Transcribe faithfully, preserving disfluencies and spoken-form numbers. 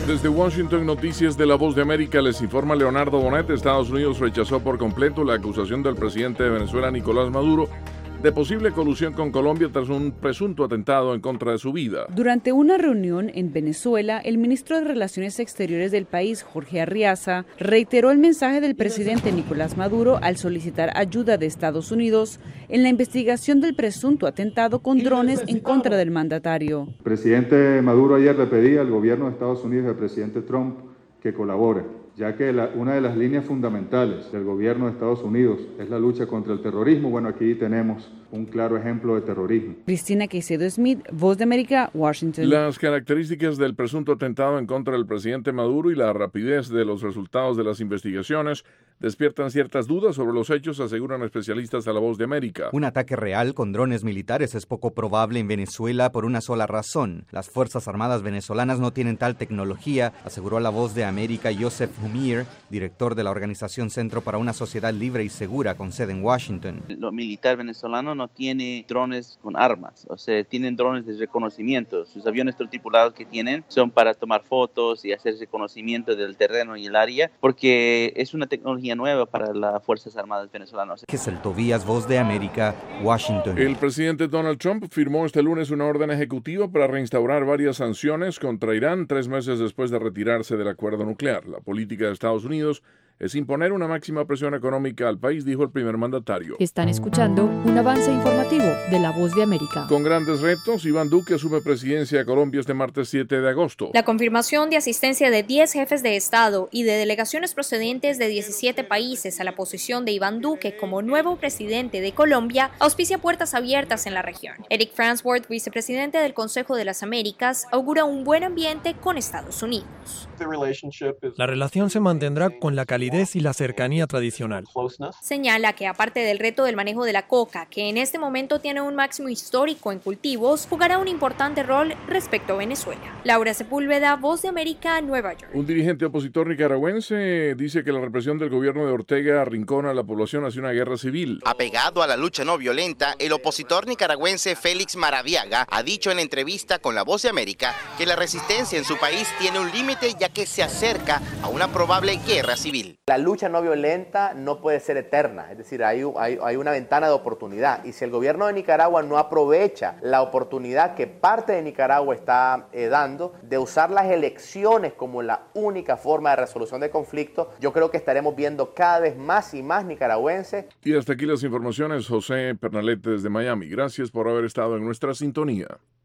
Desde Washington, Noticias de La Voz de América, les informa Leonardo Bonet. Estados Unidos rechazó por completo la acusación del presidente de Venezuela, Nicolás Maduro, de posible colusión con Colombia tras un presunto atentado en contra de su vida. Durante una reunión en Venezuela, el ministro de Relaciones Exteriores del país, Jorge Arriaza, reiteró el mensaje del presidente Nicolás Maduro al solicitar ayuda de Estados Unidos en la investigación del presunto atentado con drones en contra del mandatario. El presidente Maduro ayer le pedía al gobierno de Estados Unidos y al presidente Trump que colabore, ya que la, una de las líneas fundamentales del gobierno de Estados Unidos es la lucha contra el terrorismo. Bueno, aquí tenemos un claro ejemplo de terrorismo. Cristina Caicedo Smith, Voz de América, Washington. Las características del presunto atentado en contra del presidente Maduro y la rapidez de los resultados de las investigaciones despiertan ciertas dudas sobre los hechos, aseguran especialistas a La Voz de América. Un ataque real con drones militares es poco probable en Venezuela por una sola razón. Las Fuerzas Armadas venezolanas no tienen tal tecnología, aseguró a La Voz de América Joseph Humir, director de la organización Centro para una Sociedad Libre y Segura con sede en Washington. Los militares venezolanos no tienen drones con armas, o sea, tienen drones de reconocimiento. Sus aviones tripulados que tienen son para tomar fotos y hacer reconocimiento del terreno y el área, porque es una tecnología nueva para las Fuerzas Armadas venezolanas. Gesell Tobías, Voz de América, Washington. El presidente Donald Trump firmó este lunes una orden ejecutiva para reinstaurar varias sanciones contra Irán tres meses después de retirarse del acuerdo nuclear. La política de Estados Unidos es imponer una máxima presión económica al país, dijo el primer mandatario. Están escuchando un avance informativo de La Voz de América. Con grandes retos, Iván Duque asume presidencia de Colombia este martes siete de agosto. La confirmación de asistencia de diez jefes de Estado y de delegaciones procedentes de diecisiete países a la posición de Iván Duque como nuevo presidente de Colombia auspicia puertas abiertas en la región. Eric Farnsworth, vicepresidente del Consejo de las Américas, augura un buen ambiente con Estados Unidos. La relación se mantendrá con la calidad y la cercanía tradicional. Señala que aparte del reto del manejo de la coca, que en este momento tiene un máximo histórico en cultivos, jugará un importante rol respecto a Venezuela. Laura Sepúlveda, Voz de América, Nueva York. Un dirigente opositor nicaragüense dice que la represión del gobierno de Ortega arrincona a la población hacia una guerra civil. Apegado a la lucha no violenta, el opositor nicaragüense Félix Maradiaga ha dicho en entrevista con La Voz de América que la resistencia en su país tiene un límite ya que se acerca a una probable guerra civil. La lucha no violenta no puede ser eterna, es decir, hay, hay, hay una ventana de oportunidad y si el gobierno de Nicaragua no aprovecha la oportunidad que parte de Nicaragua está eh, dando de usar las elecciones como la única forma de resolución de conflictos, yo creo que estaremos viendo cada vez más y más nicaragüenses. Y hasta aquí las informaciones, José Pernalete desde Miami. Gracias por haber estado en nuestra sintonía.